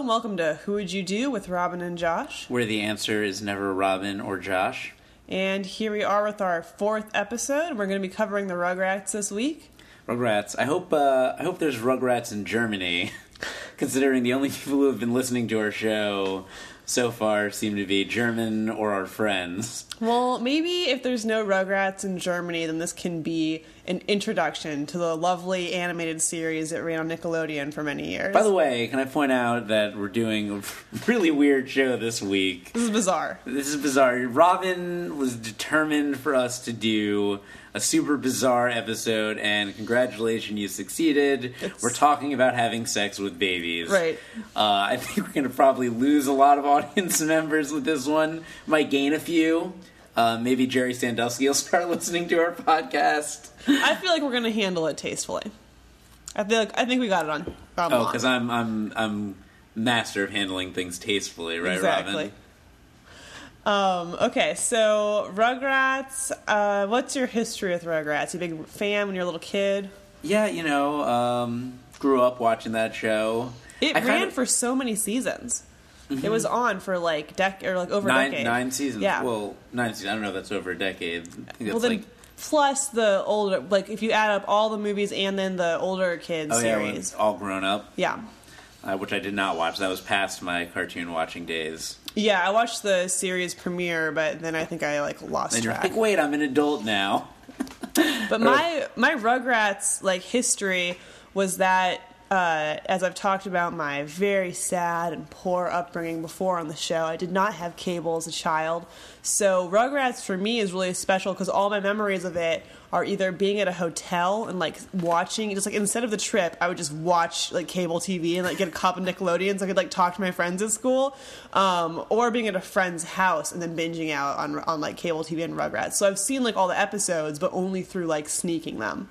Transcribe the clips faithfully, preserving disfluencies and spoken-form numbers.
and welcome to Who Would You Do with Robin and Josh. Where the answer is never Robin or Josh. And here we are with our fourth episode. We're going to be covering the Rugrats this week. Rugrats. I hope uh, I hope there's Rugrats in Germany, considering the only people who have been listening to our show so far seem to be German or our friends. Well, maybe if there's no Rugrats in Germany, then this can be an introduction to the lovely animated series that ran on Nickelodeon for many years. By the way, can I point out that we're doing a really weird show this week? This is bizarre. This is bizarre. Robin was determined for us to do a super bizarre episode, and congratulations, you succeeded. It's... We're talking about having sex with babies. Right. Uh, I think we're going to probably lose a lot of audience members with this one. Might gain a few. Uh, maybe Jerry Sandusky will start listening to our podcast. I feel like we're going to handle it tastefully. I feel like I think we got it on. on oh, because I'm I'm I'm master of handling things tastefully, right, exactly. Robin? Um, okay, so Rugrats, uh, what's your history with Rugrats? You a big fan when you were a little kid? Yeah, you know, um, grew up watching that show. It I ran kinda... for so many seasons. Mm-hmm. It was on for like dec or like over nine, a decade. Nine seasons. Yeah. Well, nine seasons. I don't know if that's over a decade. I think that's well, then, like... plus the older, like if you add up all the movies and then the older kids oh, series. Yeah, all grown up. Yeah. Uh, which I did not watch. That was past my cartoon watching days. Yeah, I watched the series premiere, but then I think I like lost and track. You're like, wait, I'm an adult now. But my my Rugrats like history was that uh, as I've talked about my very sad and poor upbringing before on the show, I did not have cable as a child. So Rugrats for me is really special because all my memories of it are either being at a hotel and like watching, just like instead of the trip, I would just watch like cable T V and like get a cup of Nickelodeon so I could like talk to my friends at school, um, or being at a friend's house and then binging out on on like cable T V and Rugrats. So I've seen like all the episodes, but only through like sneaking them.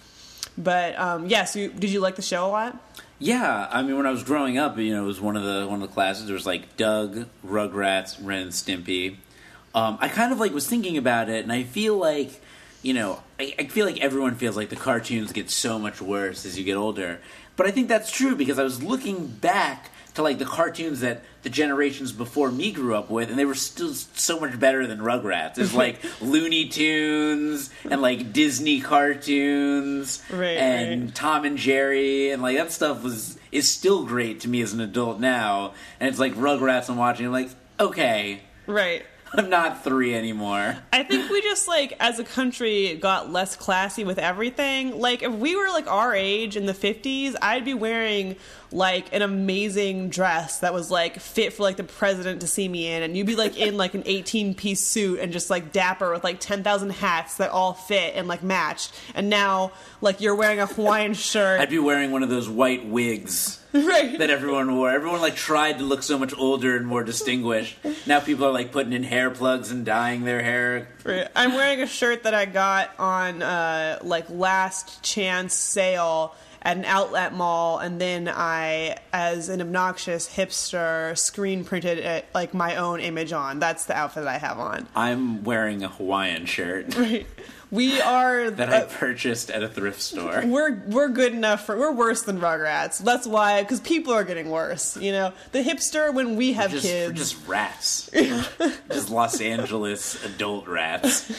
But um, yeah, so you, did you like the show a lot? Yeah, I mean, when I was growing up, you know, it was one of the one of the classes. There was like Doug, Rugrats, Ren and Stimpy. Um, I kind of like was thinking about it, and I feel like, you know, I, I feel like everyone feels like the cartoons get so much worse as you get older. But I think that's true because I was looking back to like the cartoons that the generations before me grew up with, and they were still so much better than Rugrats. It's like Looney Tunes and like Disney cartoons, right, and right. Tom and Jerry, and like that stuff was is still great to me as an adult now. And it's like Rugrats I'm watching, I'm like, okay, right. I'm not three anymore. I think we just, like, as a country, got less classy with everything. Like, if we were, like, our age in the fifties, I'd be wearing, like, an amazing dress that was, like, fit for, like, the president to see me in. And you'd be, like, in, like, an eighteen-piece suit and just, like, dapper with, like, ten thousand hats that all fit and, like, matched. And now, like, you're wearing a Hawaiian shirt. I'd be wearing one of those white wigs. Right. That everyone wore. Everyone, like, tried to look so much older and more distinguished. Now people are, like, putting in hair plugs and dyeing their hair. Right. I'm wearing a shirt that I got on, uh, like, last chance sale at an outlet mall, and then I, as an obnoxious hipster, screen printed it, like, my own image on. That's the outfit that I have on. I'm wearing a Hawaiian shirt. Right. We are that I uh, purchased at a thrift store. We're we're good enough for we're worse than Rugrats. That's why, because people are getting worse. You know, the hipster when we have we're just, kids, we're just rats, just Los Angeles adult rats,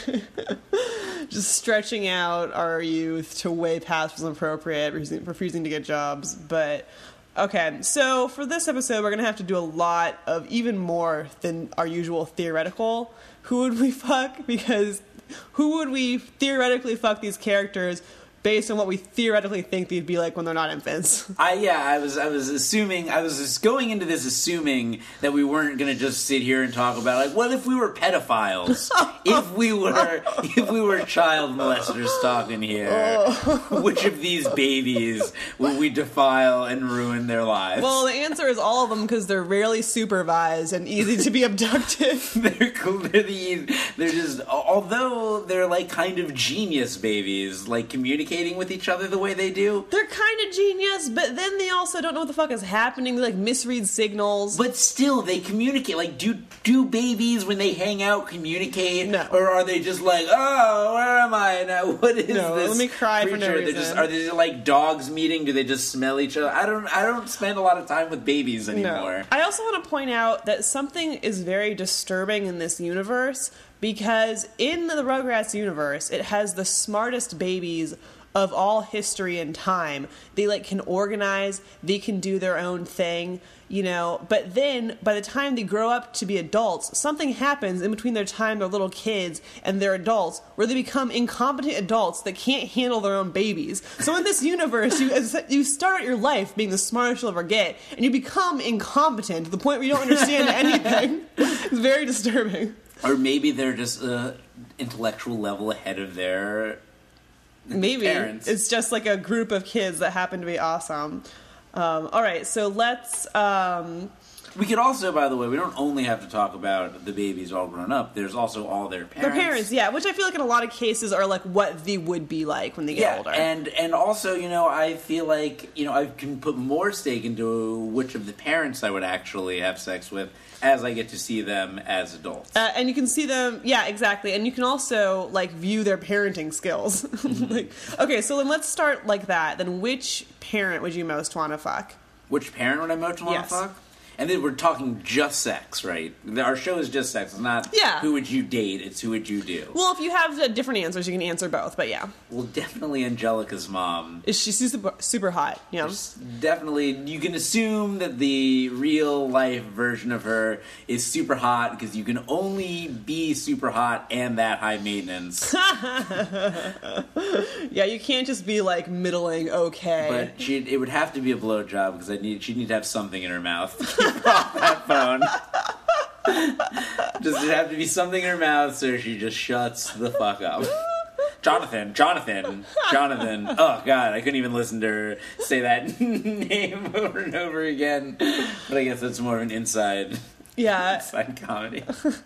just stretching out our youth to way past what's appropriate, refusing, refusing to get jobs. But okay, so for this episode, we're gonna have to do a lot of even more than our usual theoretical. Who would we fuck? Because who would we theoretically fuck these characters based on what we theoretically think they'd be like when they're not infants? I yeah, I was I was assuming I was just going into this assuming that we weren't going to just sit here and talk about like, what if we were pedophiles? if we were if we were child molesters talking here, oh. Which of these babies would we defile and ruin their lives? Well, the answer is all of them because they're rarely supervised and easy to be abducted. they're cool. They're the they're just although they're like kind of genius babies, like communicating with each other the way they do. They're kind of genius, but then they also don't know what the fuck is happening. They like misread signals. But still, they communicate. Like, do do babies when they hang out communicate? No. Or are they just like, oh, where am I now? What is No, this? let me cry for creature? no They're reason. just, are they like dogs meeting? Do they just smell each other? I don't. I don't spend a lot of time with babies anymore. No. I also want to point out that something is very disturbing in this universe, because in the Rugrats universe, it has the smartest babies of all history and time. They like can organize, they can do their own thing, you know, but then by the time they grow up to be adults, something happens in between their time they're little kids and they're adults where they become incompetent adults that can't handle their own babies. So in this universe, you you start your life being the smartest you'll ever get, and you become incompetent to the point where you don't understand anything. It's very disturbing. Or maybe they're just uh, intellectual level ahead of their Maybe. parents. It's just like a group of kids that happen to be awesome. Um, all right, so let's... Um, We could also, by the way, we don't only have to talk about the babies all grown up. There's also all their parents. their parents, yeah, which I feel like in a lot of cases are like what they would be like when they get Yeah, older. and and also, you know, I feel like, you know, I can put more stake into which of the parents I would actually have sex with as I get to see them as adults. Uh, and you can see them, yeah, exactly. And you can also, like, view their parenting skills. Mm-hmm. like, okay, so then let's start like that. Then which parent would you most want to fuck? Which parent would I most want Yes. to fuck? And then we're talking just sex, right? Our show is just sex. It's not Yeah. who would you date, it's who would you do. Well, if you have uh, different answers, you can answer both, but yeah. Well, definitely Angelica's mom. Is she super, super hot? Yeah. There's definitely, you can assume that the real life version of her is super hot because you can only be super hot and that high maintenance. Yeah, you can't just be like middling okay. But she, it would have to be a blowjob because I need she'd need to have something in her mouth to keep off that phone. Just it'd have to be something in her mouth so she just shuts the fuck up. Jonathan, Jonathan, Jonathan. Oh God, I couldn't even listen to her say that name over and over again. But I guess that's more of an inside, yeah. inside comedy.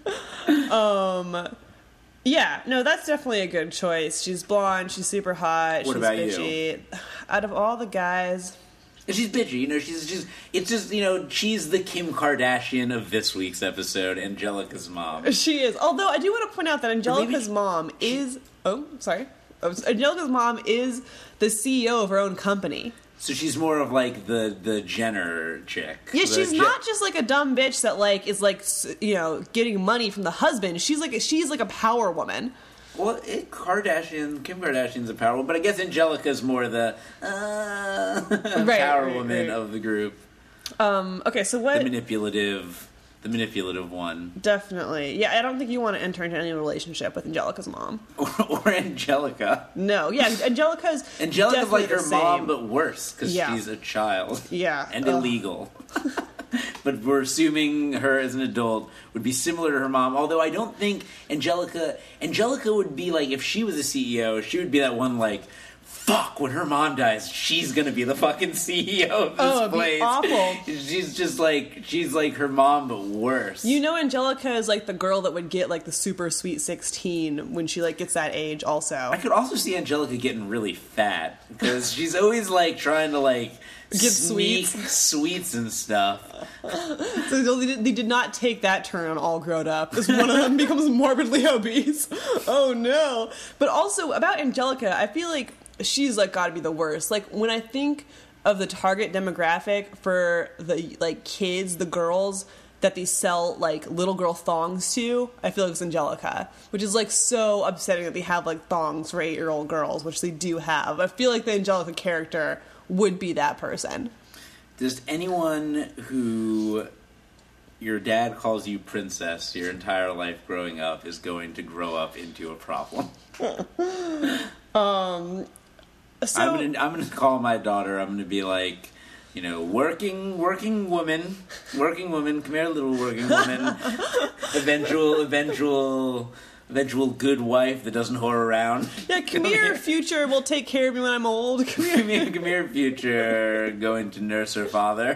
Um Yeah, no, that's definitely a good choice. She's blonde, she's super hot, What she's about you? bitchy. Out of all the guys, And she's bitchy, you know. She's just, it's just, you know, she's the Kim Kardashian of this week's episode, Angelica's mom. she is. Although I do want to point out that Angelica's maybe mom is. Oh, sorry. Oh, Angelica's mom is the C E O of her own company. So she's more of like the the Jenner chick. Yeah, The she's Je- not just like a dumb bitch that like is like s- you know getting money from the husband. She's like a, she's like a power woman. Well, it, Kardashian, Kim Kardashian's a power woman, but I guess Angelica's more the uh, Right, power right, woman right. of the group, Um. Okay, so the what? manipulative, the manipulative one, Definitely. Yeah, I don't think you want to enter into any relationship with Angelica's mom. or, or Angelica. No. Yeah, Angelica's Angelica's definitely like her the same. mom, but worse because Yeah. she's a child. Yeah. and Ugh. illegal. But we're assuming her as an adult would be similar to her mom. Although I don't think Angelica, Angelica would be like, if she was a C E O, she would be that one like, fuck, when her mom dies, she's gonna be the fucking C E O of this Oh, it'd be place. awful. She's just like, she's like her mom, but worse. You know, Angelica is like the girl that would get like the super sweet sixteen when she like gets that age. Also, I could also see Angelica getting really fat because she's always like trying to like Give sneak sweets. sweets and stuff. so they did, they did not take that turn on All Grown Up because one of them becomes morbidly obese. Oh no! But also about Angelica, I feel like she's like got to be the worst. Like when I think of the target demographic for the like kids, the girls that they sell like little girl thongs to, I feel like it's Angelica, which is like so upsetting that they have like thongs for eight year old girls, which they do have. I feel like the Angelica character would be that person. Does anyone who your dad calls you princess your entire life growing up is going to grow up into a problem? um, so I'm gonna I'm gonna call my daughter. I'm gonna be like, you know, working working woman, working woman. Come here, little working woman. eventual eventual. Eventual good wife that doesn't whore around. yeah, come here, future will take care of me when I'm old. Come here. Come here, come here, future. Going to nurse her father.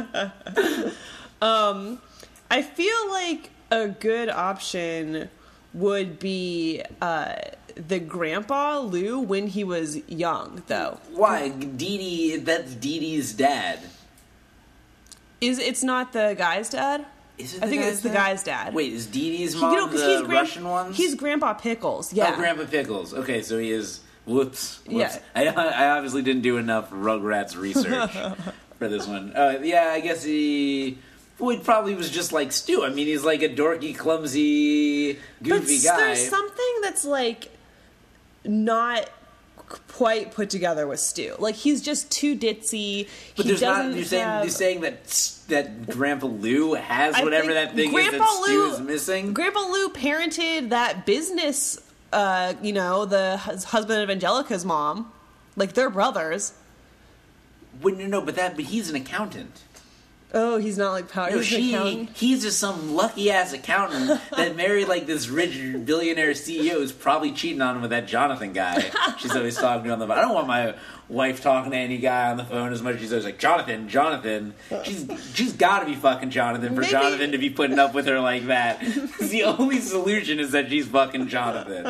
um, I feel like a good option would be uh, the grandpa Lou when he was young, though. Why? Dee Dee, that's Dee Dee's dad. Is it's not the guy's dad? Is it the I think guy's it's the dad? guy's dad. Wait, is Dee Dee's He- mom you know, 'cause the he's gran- Russian ones? He's Grandpa Pickles, yeah. Oh, Grandpa Pickles. Okay, so he is... Whoops. Whoops. Yeah. I, I obviously didn't do enough Rugrats research for this one. Uh, yeah, I guess he... Well, he probably was just like Stu. I mean, he's like a dorky, clumsy, goofy but guy. there's something that's, like, not quite put together with Stu. Like, he's just too ditzy. But he there's not... doesn't You're saying, have... you're saying that that Grandpa Lou has I whatever think that thing Grandpa is that Stu Lou- is missing? Grandpa Lou parented that business, uh, you know, the hus- husband of Angelica's mom. Like, they're brothers. Well, no, no, but that... But he's an accountant. Oh, he's not like power. No, he's an she, accountant. he's just some lucky ass accountant that married like this rich billionaire C E O who's probably cheating on him with that Jonathan guy. She's always talking to on the phone. I don't want my wife talking to any guy on the phone as much as she's always like, Jonathan, Jonathan. She's she's got to be fucking Jonathan for Maybe- Jonathan to be putting up with her like that. The only solution is that she's fucking Jonathan.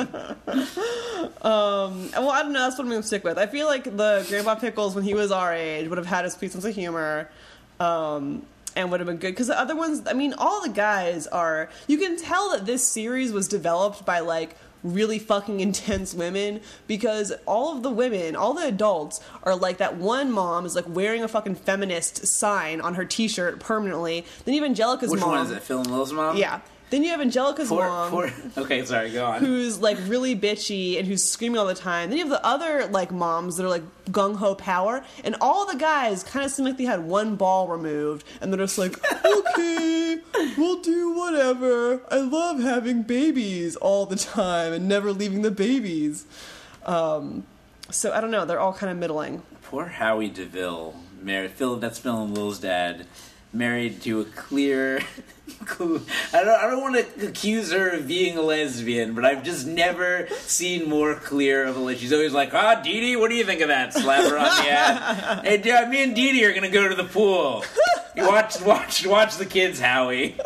Um, well, I don't know. That's what I'm going to stick with. I feel like the Grandpa Pickles, when he was our age, would have had a sweet sense of humor. Um, and would have been good. Because the other ones, I mean, all the guys are... You can tell that this series was developed by, like, really fucking intense women. Because all of the women, all the adults, are like that one mom is, like, wearing a fucking feminist sign on her t-shirt permanently. Then you have Angelica's Which mom. one is it? Phil and Lil's mom? Yeah. Then you have Angelica's Poor, mom. poor, okay, sorry, go on. Who's like really bitchy and who's screaming all the time. Then you have the other like moms that are like gung ho power, and all the guys kind of seem like they had one ball removed, and they're just like, okay, we'll do whatever. I love having babies all the time and never leaving the babies. Um, so I don't know. They're all kind of middling. Poor Howie DeVille, married Phil. That's Phil and Lil's dad, married to a clear. I don't. I don't want to accuse her of being a lesbian, but I've just never seen more clear of a lesbian. She's always like, "Ah, Dee Dee, what do you think of that?" Slap her on the ass. Hey, yeah, me and Dee Dee are gonna go to the pool. You watch, watch, watch the kids, Howie.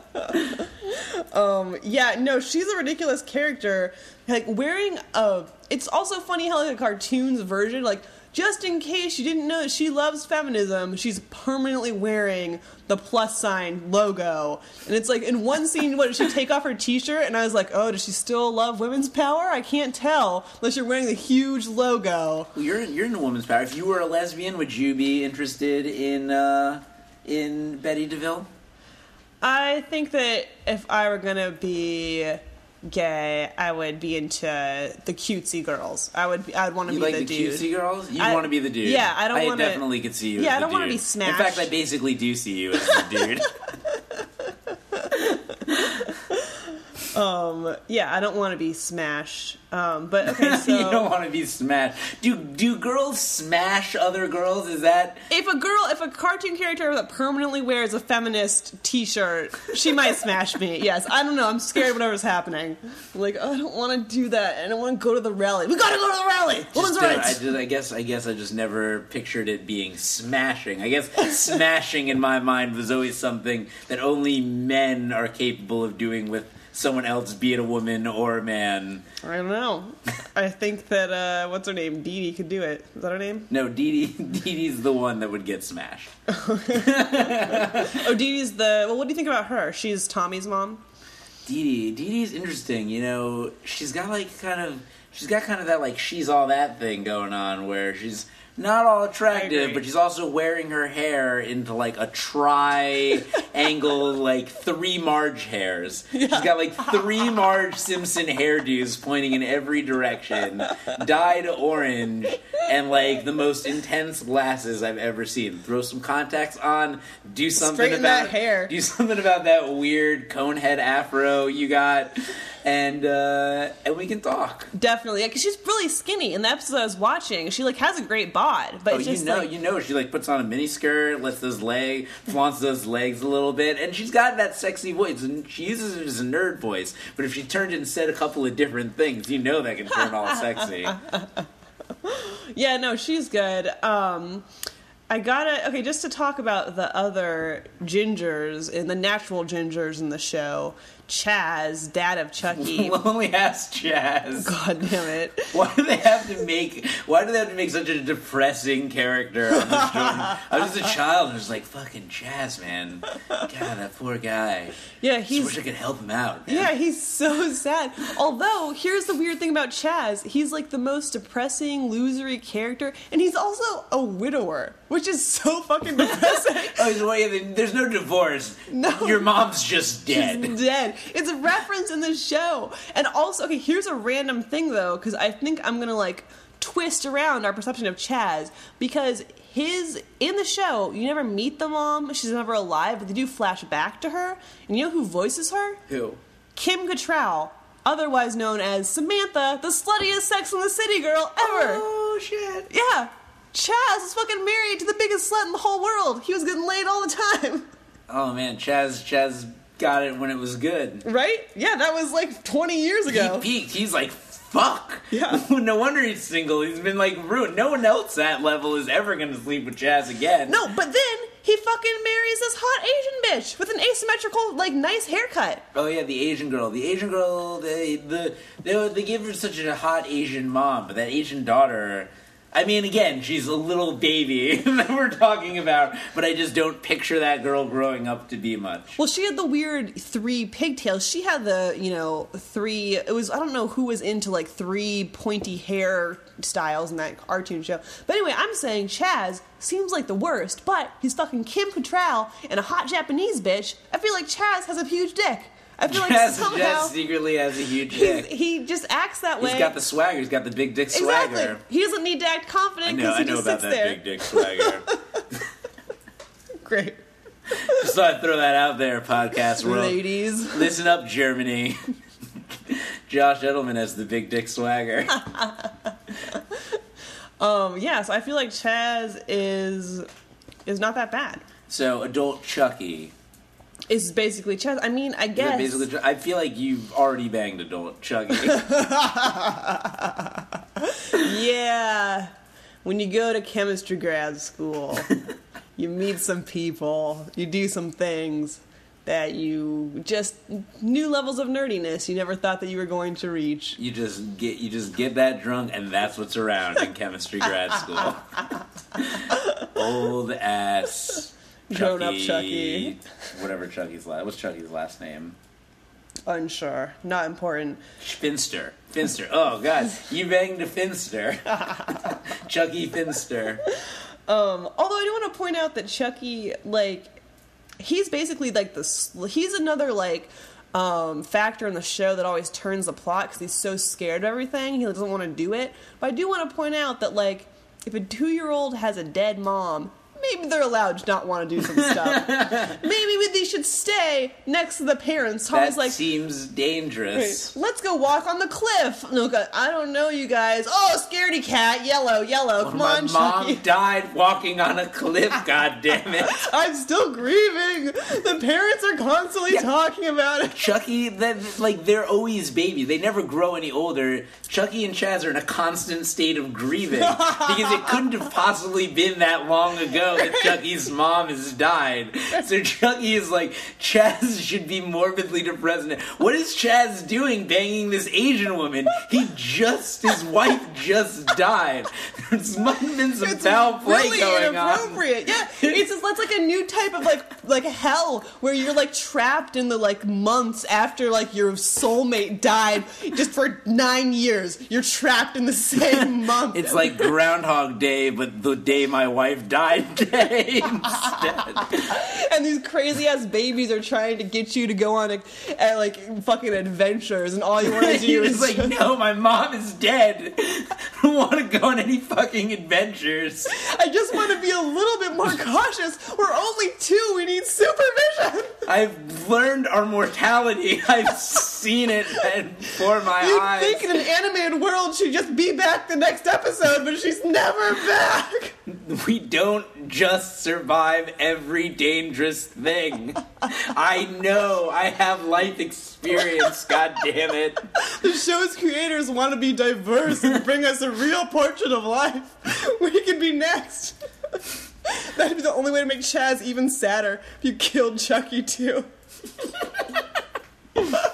Um, yeah, no, she's a ridiculous character. Like, wearing a... It's also funny how, like, a cartoon's version, like, just in case you didn't know that she loves feminism, she's permanently wearing the plus sign logo. And it's like, in one scene, what, did she take off her t-shirt? And I was like, oh, does she still love women's power? I can't tell, unless you're wearing the huge logo. Well, you're you're into women's power. If you were a lesbian, would you be interested in uh, in Betty DeVille? I think that if I were gonna be gay, I would be into the cutesy girls. I would. Be, I'd want to You be like the, the dude. cutesy girls? You I- want to be the dude? yeah, I don't I wanna- definitely could see you. Yeah, as I don't the wanna dude. be smashed. In fact, I basically do see you as the dude. Um, yeah, I don't want to be smashed. Um, but okay, so You don't want to be smashed. Do do girls smash other girls? Is that if a girl, if a cartoon character that permanently wears a feminist T-shirt, she might smash me. Yes, I don't know. I'm scared of whatever's happening. I'm like, oh, I don't want to do that. I don't want to go to the rally. We gotta go to the rally. Women's Just, uh, rights. I, just, I guess I guess I just never pictured it being smashing. I guess smashing in my mind was always something that only men are capable of doing with someone else, be it a woman or a man. I don't know. I think that uh, what's her name? Dee Dee could do it. Is that her name? No, Dee Dee, Dee Dee's the one that would get smashed. Oh, Dee Dee's the. Well, what do you think about her? She's Tommy's mom. Dee Dee, Dee Dee's interesting. You know, she's got like kind of, she's got kind of that like she's all that thing going on where she's not all I attractive, agree. but she's also wearing her hair into like a tri-angle, like three Marge hairs. She's got like three Marge Simpson hairdos pointing in every direction, dyed orange, and like the most intense glasses I've ever seen. Throw some contacts on, do something Straighten about that hair. do something about that weird cone head afro you got, and uh, and we can talk. Definitely, yeah, because she's really skinny. In the episode I was watching, she like has a great bod, but Oh, it's you just know, like you know, she like puts on a mini skirt, lets those leg, flaunts those legs a little bit, and she's got that sexy voice. And she uses it as a nerd voice, but if she turned it and said a couple of different things, you know that can turn all sexy. yeah, no, she's good. Um, I gotta okay, just to talk about the other gingers and the natural gingers in the show. Chaz, dad of Chucky. Lonely ass Chaz. God damn it. Why do they have to make why do they have to make such a depressing character on this show? I was a child and I was like, fucking Chaz, man. God, that poor guy. Yeah, he's... I wish I could help him out, man. Yeah, he's so sad. Although, here's the weird thing about Chaz. He's like the most depressing, losery character, and he's also a widower, which is so fucking depressing. Oh, he's, well, there's no divorce. No. Your mom's just dead. She's dead. It's a reference in the show. And also, okay, here's a random thing, though, because I think I'm going to, like, twist around our perception of Chaz, because his, in the show, you never meet the mom, she's never alive, but they do flash back to her, and you know who voices her? Who? Kim Cattrall, otherwise known as Samantha, the sluttiest Sex and the City girl ever. Oh, shit. Yeah. Chaz is fucking married to the biggest slut in the whole world. He was getting laid all the time. Oh, man, Chaz, Chaz got it when it was good. Right? Yeah, that was like twenty years ago. He peaked. He's like, fuck. Yeah. No wonder he's single. He's been, like, ruined. No one else at level is ever going to sleep with Chaz again. No, but then he fucking marries this hot Asian bitch with an asymmetrical, like, nice haircut. Oh, yeah, the Asian girl. The Asian girl, they, the, they, they give her such a hot Asian mom, but that Asian daughter... I mean, again, she's a little baby that we're talking about, but I just don't picture that girl growing up to be much. Well, she had the weird three pigtails. She had the, you know, three... It was... I don't know who was into, like, three pointy hair styles in that cartoon show. But anyway, I'm saying Chaz seems like the worst, but he's fucking Kim Cattrall and a hot Japanese bitch. I feel like Chaz has a huge dick. I feel like Chaz somehow... just secretly has a huge dick. He just acts that way. He's got the swagger. He's got the big dick swagger. Exactly. He doesn't need to act confident because he I know just about sits that there. big dick swagger. Great. Just thought I'd throw that out there, podcast world. Ladies. Listen up, Germany. Josh Edelman has the big dick swagger. um, yeah, so I feel like Chaz is is not that bad. So, adult Chucky. Is basically Chaz. I mean, I guess. Basically, I feel like you've already banged adult Chucky. Yeah. When you go to chemistry grad school, you meet some people, you do some things that you just new levels of nerdiness you never thought that you were going to reach. You just get you just get that drunk, and that's what's around in chemistry grad school. Old ass. Grown up Chucky. Whatever Chucky's last. What's Chucky's last name? Unsure. Not important. Finster. Finster. Oh, God. You banged a Finster. Chucky Finster. Um, although I do want to point out that Chucky, like, he's basically like the... He's another, like... Um, factor in the show that always turns the plot because he's so scared of everything. He doesn't want to do it. But I do want to point out that, like, if a two-year-old has a dead mom... Maybe they're allowed to not want to do some stuff. Maybe they should stay next to the parents. Tommy's that like, seems dangerous. Hey, let's go walk on the cliff. No, God, I don't know, you guys. Oh, scaredy cat, yellow, yellow. Well, Come my on, mom Chucky. died walking on a cliff. God damn it! I'm still grieving. The parents are constantly Yeah. talking about it. Chucky, that like they're always babies. They never grow any older. Chucky and Chaz are in a constant state of grieving because it couldn't have possibly been that long ago that Chucky's mom has died. So Chucky is like, Chaz should be morbidly depressed. What is Chaz doing banging this Asian woman? He just, his wife just died. There's must have been some It's foul play really going on. inappropriate. Yeah, it's just, that's like a new type of like like hell where you're like trapped in the like months after like your soulmate died just for nine years. You're trapped in the same month. It's like Groundhog Day, but the day my wife died day instead. And these crazy ass babies are trying to get you to go on a, a, like fucking adventures, and all you want to do He is was like, no, my mom is dead. I don't want to go on any fucking adventures. I just want to be a little bit more cautious. We're only two. We need supervision. I've learned our mortality. I've seen it before my You'd eyes. think in an animated world she'd just be back the next episode, but she's never back. We don't just survive every dangerous thing. I know. I have life experience, god damn it. The show's creators want to be diverse and bring us a real portrait of life. We could be next. That'd be the only way to make Chaz even sadder if you killed Chucky too.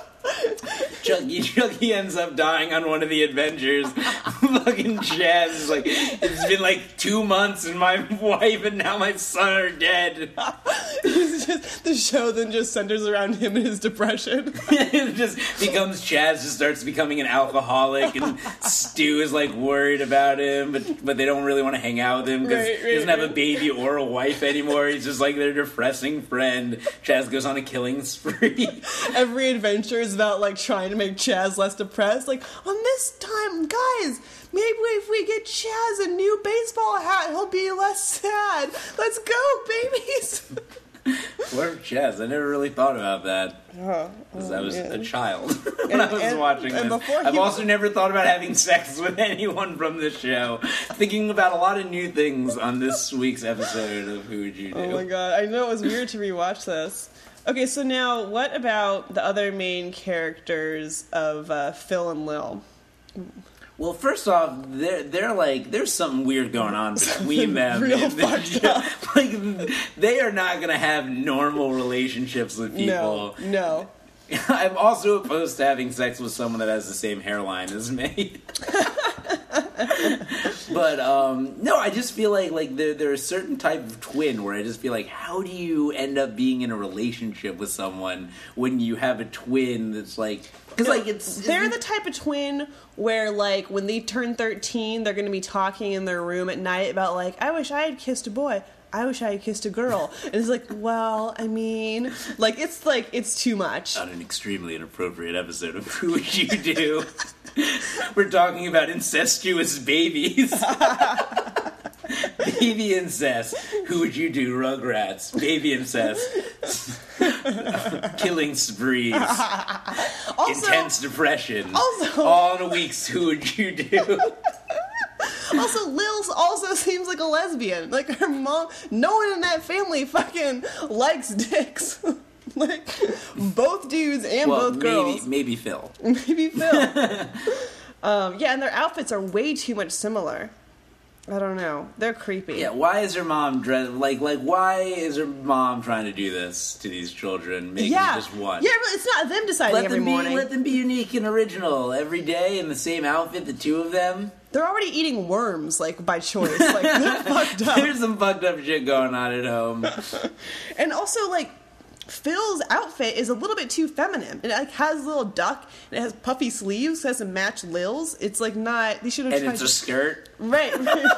Chucky, Chucky ends up dying on one of the adventures. Fucking Chaz is like, it's been like two months and my wife and now my son are dead. It's just, the show then just centers around him and his depression. It just becomes Chaz just starts becoming an alcoholic, and Stu is like worried about him, but but they don't really want to hang out with him because Right, right, he doesn't have right. a baby or a wife anymore. He's just like their depressing friend. Chaz goes on a killing spree. Every adventure is about like trying to make Chaz less depressed. Like, on this time, guys, maybe if we get Chaz a new baseball hat, he'll be less sad. Let's go, babies. Poor Chaz. I never really thought about that. Oh, Because oh, I was man. a child when And- I was and- watching and this. before I've he- also never thought about having sex with anyone from the show. Thinking about a lot of new things on this week's episode of Who Would You Do? Oh my god, I know it was weird to rewatch this. Okay, so now what about the other main characters of uh, Phil and Lil? Well, first off, they're, they're like, there's something weird going on between them. Real in this fucked show. up. Like, they are not going to have normal relationships with people. No, no. I'm also opposed to having sex with someone that has the same hairline as me. But um, no, I just feel like like there there's a certain type of twin where I just feel like, how do you end up being in a relationship with someone when you have a twin that's like, because like it's They're it's, the type of twin where, like, when they turn thirteen, they're going to be talking in their room at night about, like, I wish I had kissed a boy. I wish I had kissed a girl. And it's like, well, I mean, like, it's like, it's too much. on an extremely inappropriate episode of Who Would You Do? We're talking about incestuous babies. Baby incest. Who would you do? Rugrats. Baby incest. Killing sprees. Also, Intense depression. Also- all in a week's Who Would You Do? also, Lil also seems like a lesbian. Like, her mom, no one in that family fucking likes dicks. Like, both dudes and Well, both maybe, girls. maybe Phil. Maybe Phil. um, yeah, and their outfits are way too much similar. I don't know. They're creepy. Yeah, why is her mom dress like like why is her mom trying to do this to these children, making yeah. just one? Yeah, really, it's not them deciding Let every them be morning. let them be unique and original every day in the same outfit, the two of them. They're already eating worms, like, by choice. Like, they're fucked up. There's some fucked up shit going on at home. And also, like, Phil's outfit is a little bit too feminine. It like has a little duck, and it has puffy sleeves, it has to match Lil's. It's like not. They should have And tried. it's a skirt. Right.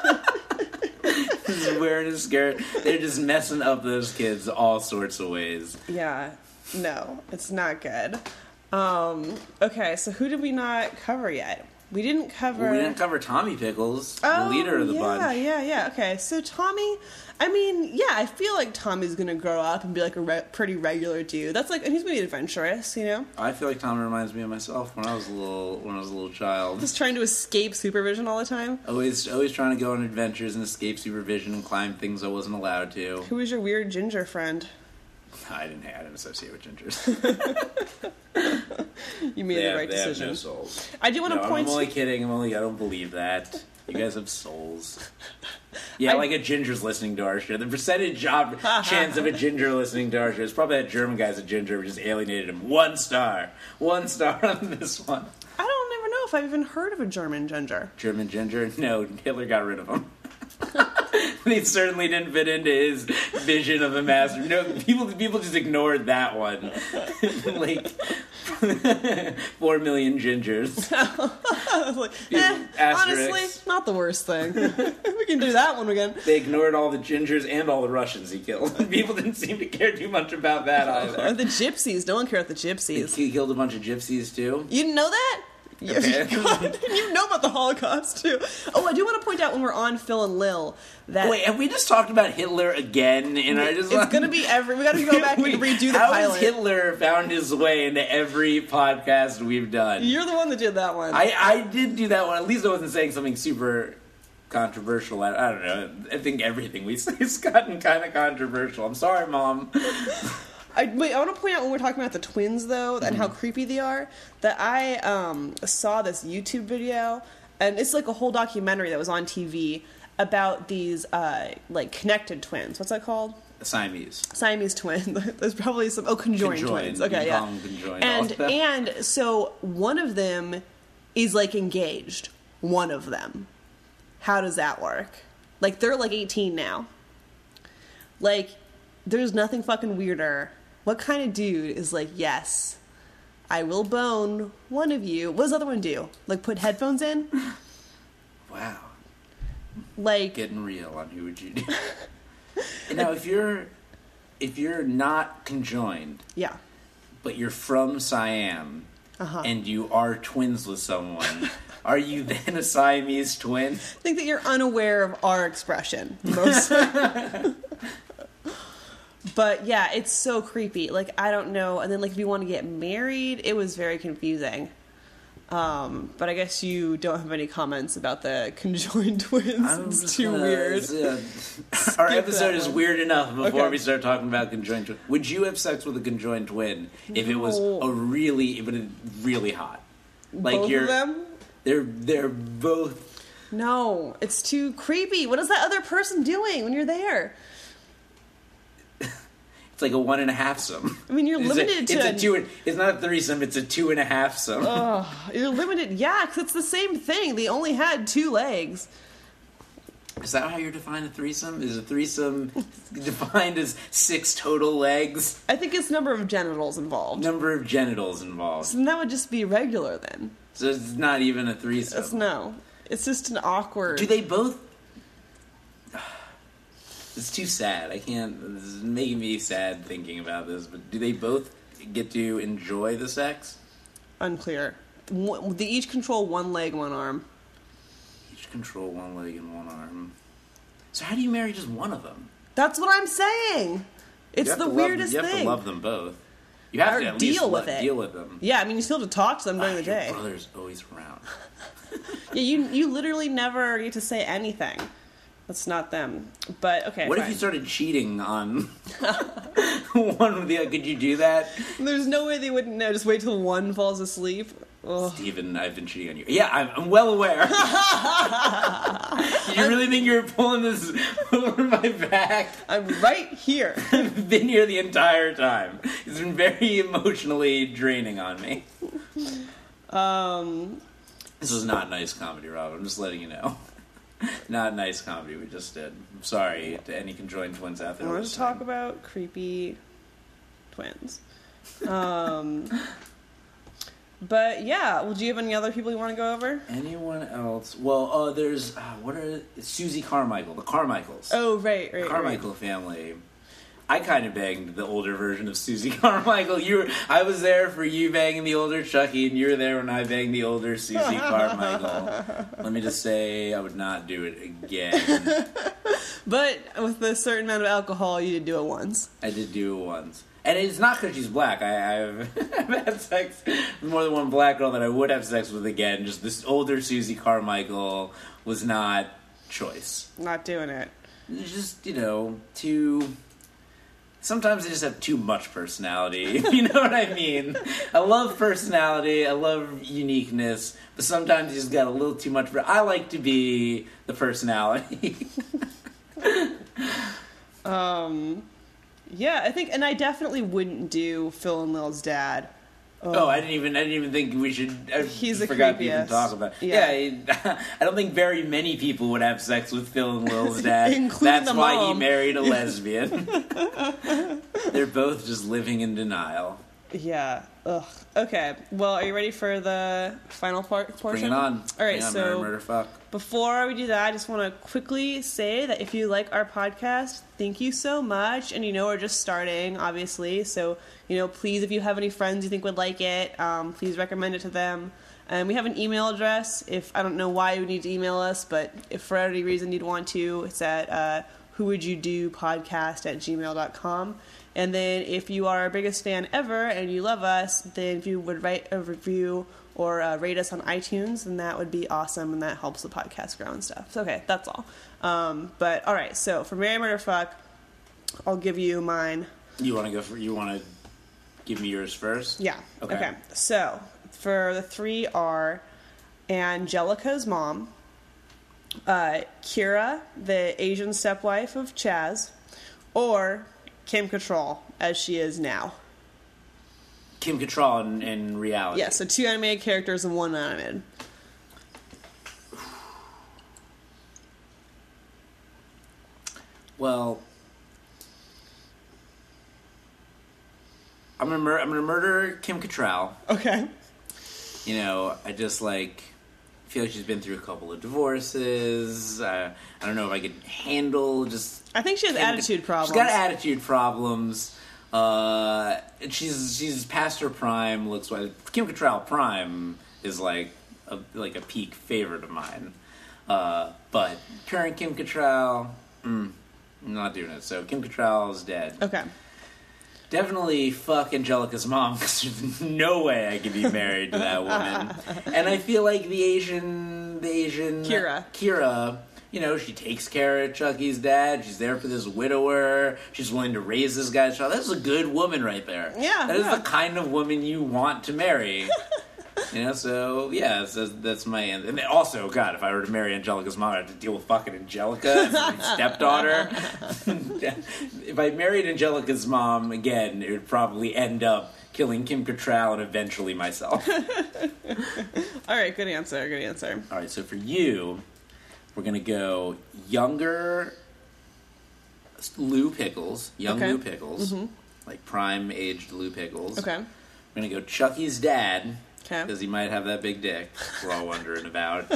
He's wearing a skirt. They're just messing up those kids all sorts of ways. Yeah. No, it's not good. Um. Okay, so who did we not cover yet? We didn't cover. Well, we didn't cover Tommy Pickles, Oh, the leader of the yeah, bunch. Yeah, yeah, okay. So Tommy, I mean, yeah, I feel like Tommy's gonna grow up and be like a re- pretty regular dude. That's like, and he's gonna be adventurous, you know? I feel like Tommy reminds me of myself when I was a little when I was a little child. Just trying to escape supervision all the time. Always always trying to go on adventures and escape supervision and climb things I wasn't allowed to. Who was your weird ginger friend? I didn't I didn't associate with gingers. You made They the have, right they have decision. no souls. I do want to No, point. I'm only kidding. I'm only. I don't believe that. You guys have souls. Yeah, I- like a ginger's listening to our show. The percentage job chance of a ginger listening to our show is probably that German guy's a ginger. We just alienated him. One star. One star on this one. I don't ever know if I've even heard of a German ginger. German ginger? No, Hitler got rid of him. They certainly didn't fit into his vision of a master. No, people people just ignored that one. Like four million gingers. I was like, Yeah, eh, asterisks. honestly, not the worst thing. We can do that one again. They ignored all the gingers and all the Russians he killed. People didn't seem to care too much about that Uh, either. the gypsies. No one cared about the gypsies. He killed a bunch of gypsies too. You didn't know that? Okay. God, you know about the Holocaust too. Oh, I do want to point out when we're on Phil and Lil that Wait, have we just talked about Hitler again? And I just it's gonna be every. We got to go back and redo the How pilot. has Hitler found his way into every podcast we've done? You're the one that did that one. I, I did do that one. At least I wasn't saying something super controversial. I, I don't know. I think everything we say has gotten kind of controversial. I'm sorry, Mom. I, wait, I want to point out when we're talking about the twins, though, and how creepy they are, that I um, saw this YouTube video, and it's like a whole documentary that was on T V about these, uh, like, connected twins. What's that called? Siamese. Siamese twin. There's probably some oh conjoined, Conjoined. twins. Okay, You yeah. call them conjoined and also. and so one of them is like engaged. One of them. How does that work? Like they're like eighteen now. Like there's nothing fucking weirder. What kind of dude is like, yes, I will bone one of you. What does the other one do? Like put headphones in? Wow. Like Getting real on who would you do? Now, if you're if you're not conjoined, yeah. but you're from Siam, Uh-huh. and you are twins with someone, are you then a Siamese twin? I think that you're unaware of our expression. Most. But yeah, it's so creepy. Like, I don't know. And then, like, if you want to get married, it was very confusing. Um, but I guess you don't have any comments about the conjoined twins. I'm It's just too gonna- weird. uh, our that episode is one. weird enough before Okay. we start talking about conjoined twins. Would you have sex with a conjoined twin if it was No. a really, if it was really hot? Like Both you're, of them? they're they're both. No, it's too creepy. What is that other person doing when you're there? It's like a one and a half some. I mean, you're It's limited a, to... It's a two. and- It's not a threesome. It's a two and a half some. Ugh, you're limited. Yeah, because it's the same thing. They only had two legs. Is that how you define a threesome? Is a threesome defined as six total legs? I think it's number of genitals involved. Number of genitals involved. So that would just be regular then. So it's not even a threesome. It's no. It's just an awkward... Do they both... It's too sad. I can't... This is making me sad thinking about this, but do they both get to enjoy the sex? Unclear. One- They each control one leg, one arm. Each control one leg and one arm. So how do you marry just one of them? That's what I'm saying. It's You have the to love- weirdest You have thing. to love them both. You have Or to at deal least with let- it. deal with them. Yeah, I mean, you still have to talk to them during Ah, the your day. brother's always around. Yeah, you you literally never get to say anything. That's not them. But okay. What fine. if you started cheating on one of the other? Could you do that? There's no way they wouldn't know. Just wait till one falls asleep. Ugh. Steven, I've been cheating on you. Yeah, I'm, I'm well aware. You really think you're pulling this over my back? I'm right here. I've been here the entire time. It's been very emotionally draining on me. Um, This was not nice comedy, Rob. I'm just letting you know. Not nice comedy we just did. I'm sorry to any conjoined twins out there. I want to listening. talk about creepy twins. Um, but yeah, well, do you have any other people you want to go over? Anyone else? Well, uh, there's uh, what are Susie Carmichael, the Carmichaels, Oh, right, right, Carmichael family. I kind of banged the older version of Susie Carmichael. You were, I was there for you banging the older Chucky, and you were there when I banged the older Susie Carmichael. Let me just say, I would not do it again. But with a certain amount of alcohol, you did do it once. I did do it once. And it's not because she's black. I, I've, I've had sex with more than one black girl that I would have sex with again. Just this older Susie Carmichael was not choice. Not doing it. It's just, you know, too... Sometimes they just have too much personality. You know what I mean? I love personality. I love uniqueness. But sometimes you just got a little too much... I like to be the personality. Um, yeah, I think, and I definitely wouldn't do Phil and Lil's dad. Oh, I didn't even. I didn't even think we should. I He's the forgot to even creepiest. talk about. Yeah. Yeah, I don't think very many people would have sex with Phil and Lil's dad. Including That's the why mom. he married a lesbian. They're both just living in denial. Yeah. Ugh. Okay. Well, are you ready for the final part portion? Bring it on. All right. Bring it on, so murder, murder, fuck. before we do that, I just want to quickly say that if you like our podcast, thank you so much. And you know, we're just starting, obviously. So, you know, please, if you have any friends you think would like it, um, please recommend it to them. And we have an email address. If I don't know why you would need to email us, but if for any reason you'd want to, it's at uh, who would you do podcast at gmail dot com. And then if you are our biggest fan ever and you love us, then if you would write a review or uh, rate us on iTunes, then that would be awesome, and that helps the podcast grow and stuff. So, okay, that's all. Um, but, all right, so for Mary Murder Fuck, I'll give you mine. You want to go for? You want to give me yours first? Yeah. Okay. Okay. So, for the three are Angelica's mom, uh, Kira, the Asian stepwife of Chaz, or Kim Cattrall as she is now. Kim Cattrall in, in reality. Yeah, so two animated characters and one animated. Well, I'm gonna mur- I'm gonna murder Kim Cattrall. Okay. You know, I just like feel like she's been through a couple of divorces. Uh, I don't know if I could handle just. I think she has Kim attitude Cat- problems. She's got attitude problems. Uh, she's she's past her prime. Looks wise. Kim Cattrall prime is like a like a peak favorite of mine. Uh, but current Kim Cattrall. Mm, I'm not doing it. So Kim Cattrall is dead. Okay. Definitely fuck Angelica's mom, because there's no way I could be married to that woman. And I feel like the Asian, the Asian Kira. Kira, you know, she takes care of Chucky's dad. She's there for this widower. She's willing to raise this guy's child. That's a good woman right there. Yeah, that is yeah. the kind of woman you want to marry. You know, so, yeah, so that's my end. And also, God, if I were to marry Angelica's mom, I'd have to deal with fucking Angelica as my stepdaughter. If I married Angelica's mom, again, it would probably end up killing Kim Cattrall and eventually myself. All right, good answer, good answer. All right, so for you, we're going to go younger Lou Pickles, young Okay. Lou Pickles, mm-hmm. like prime-aged Lou Pickles. Okay. We're going to go Chucky's dad. Okay. Because he might have that big dick we're all wondering about.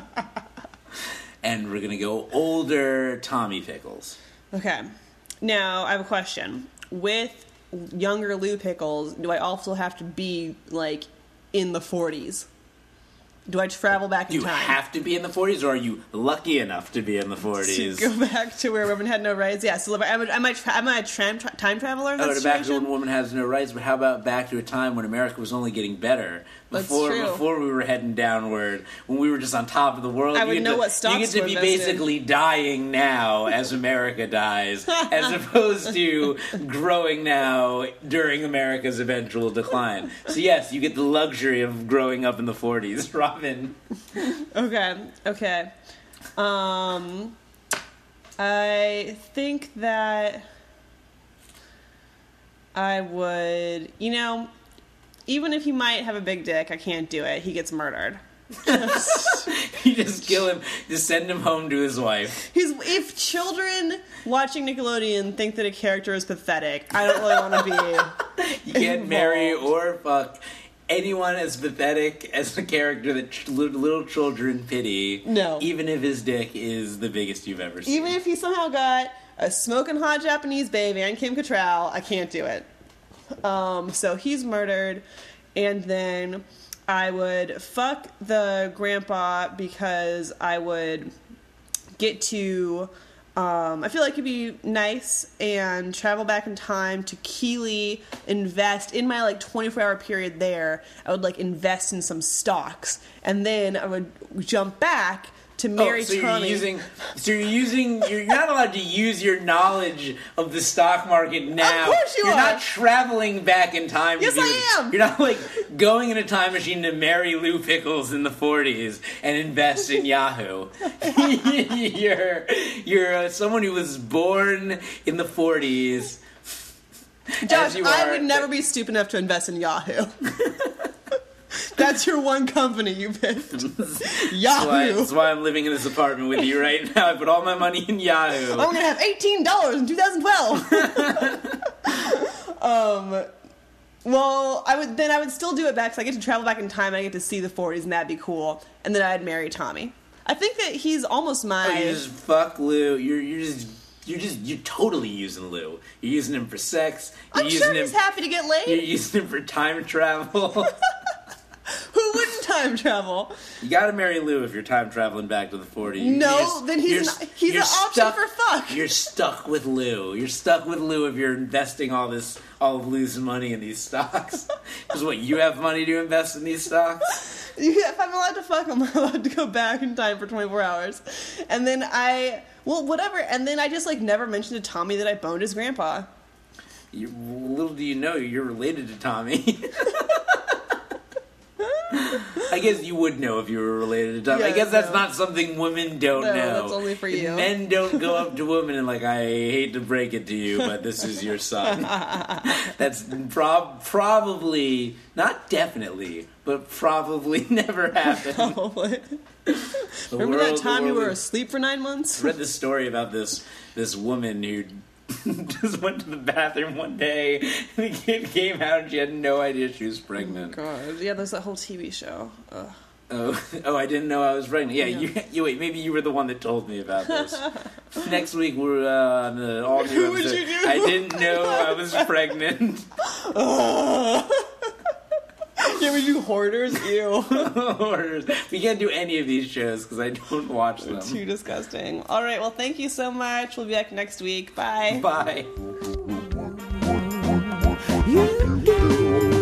And we're going to go older Tommy Pickles. Okay. Now, I have a question. With younger Lou Pickles, do I also have to be, like, in the forties? Do I travel back in You time? have to be in the forties, or are you lucky enough to be in the forties? To go back to where women had no rights? Yeah, so am I, am I, tra- am I a tram- tra- time traveler in that Oh, to situation? back to when a woman has no rights, but how about back to a time when America was only getting better? That's Before, true. before we were heading downward, when we were just on top of the world. I you would get know to, what stocks You get to were be invested. basically dying now as America dies, as opposed to growing now during America's eventual decline. So yes, you get the luxury of growing up in the forties, Robin. Okay, okay. Um, I think that I would, you know, even if he might have a big dick, I can't do it. He gets murdered. You just kill him, just send him home to his wife. He's, if children watching Nickelodeon think that a character is pathetic, I don't really want to be You can't marry involved. or fuck anyone as pathetic as the character that ch- little children pity. No. Even if his dick is the biggest you've ever seen. Even if he somehow got a smoking hot Japanese babe and Kim Cattrall, I can't do it. Um, so he's murdered, and then I would fuck the grandpa because I would get to, um, I feel like it'd be nice and travel back in time to Keeley, invest in my like twenty-four hour period there. I would like invest in some stocks, and then I would jump back to marry oh, so Tommy. You're using, so you're using, you're not allowed to use your knowledge of the stock market now. Of course you You're are. not traveling back in time. Yes, to be, I am. You're not like going in a time machine to marry Lou Pickles in the forties and invest in Yahoo. you're you're uh, someone who was born in the forties. Josh, you I are- would never be stupid enough to invest in Yahoo. That's your one company you picked. That's why, Yahoo. that's why I'm living in this apartment with you right now. I put all my money in Yahoo. I'm gonna have eighteen dollars in two thousand twelve. um, well, I would then I would still do it back because I get to travel back in time. And I get to see the forties, and that'd be cool. And then I'd marry Tommy. I think that he's almost my. Oh, you just fuck Lou. You're you're just you're just you're totally using Lou. You're using him for sex. You're I'm using sure him. he's happy to get laid. You're using him for time travel. Who wouldn't time travel? You gotta marry Lou if you're time traveling back to the forties. You're No, just- then he's you're an- s- he's you're an option stuck- for fuck. You're stuck with Lou. You're stuck with Lou if you're investing all this, all of Lou's money in these stocks. Because what, you have money to invest in these stocks? Yeah, if I'm allowed to fuck him, I'm allowed to go back in time for twenty-four hours. And then I, well, whatever. And then I just, like, never mentioned to Tommy that I boned his grandpa. You, little do you know, you're related to Tommy. I guess you would know if you were related to Tom. Yeah, I guess that's no. not something women don't No, know. that's only for you. Men don't go up to women and like, I hate to break it to you, but this is your son. That's prob- probably, not definitely, but probably never happened. Probably. The Remember world- that time the you world were is- asleep for nine months? I read this story about this this woman who just went to the bathroom one day and the kid came out and she had no idea she was pregnant. God, yeah, there's that whole T V show. Ugh. Oh, oh! I didn't know I was pregnant. Yeah, Yeah. you, you wait. Maybe you were the one that told me about this. Next week we're uh, on the all new What'd episode. you do? I didn't know I was pregnant. Can we do Hoarders? Ew. Orders. We can't do any of these shows because I don't watch them. Too disgusting. All right, well, thank you so much. We'll be back next week. Bye. Bye. You do.